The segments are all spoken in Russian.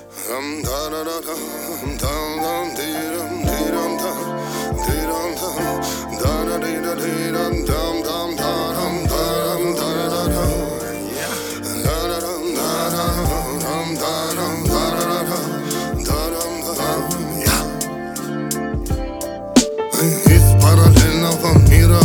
Из параллельного мира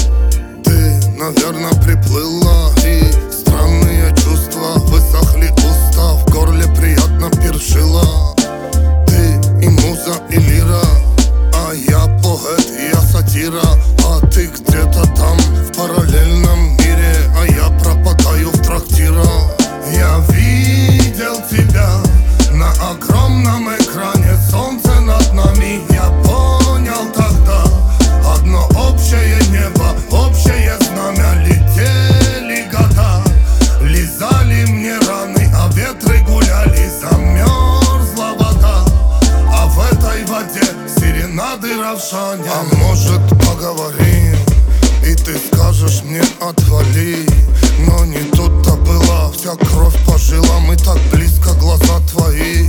ты, наверное, приплыла, и странные чувства высохли уста, в горле приятно першила. Ты и муза, и лира, а я поэт, и я сатира. А ты где-то там, в параллельном мире, а я пропадаю в трактирах. Я видел тебя на огромном экране, солнце над нами. Я понял тогда одно общее небо, общее знамя. Летели года, лизали мне раны, а ветры гуляли, замерзла вода. А в этой воде серенады равшаня. А может, поговорим, и ты скажешь мне отвали. Но не тут-то было, вся кровь по жилам, и так близко глаза твои.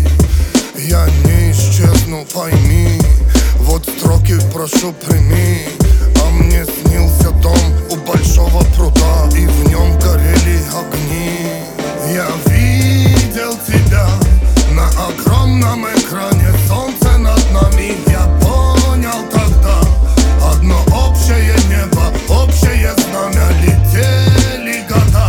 Я не исчезну, пойми, вот строки прошу прими. А мне снился дом у большого пруда, и в нем горели огни. Я видел тебя на огромном экране, солнце над нами. Я понял тогда одно общее небо, общее знамя. Летели года,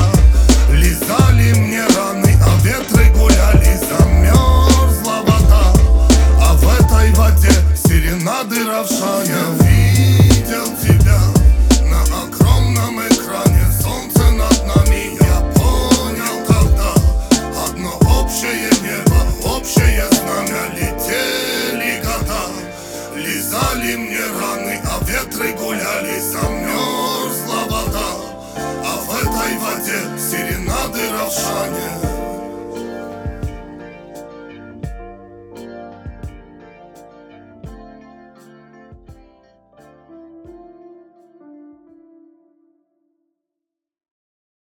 лизали мне раны, а ветры гуляли, замерзла вода. А в этой воде серенады равшаня. Я видел тебя на огромном экране, солнце над нами. Я понял тогда одно общее небо, общее знамя. Летели года, лизали мне раны, а ветры гуляли, замерзла вода. А в этой воде серенады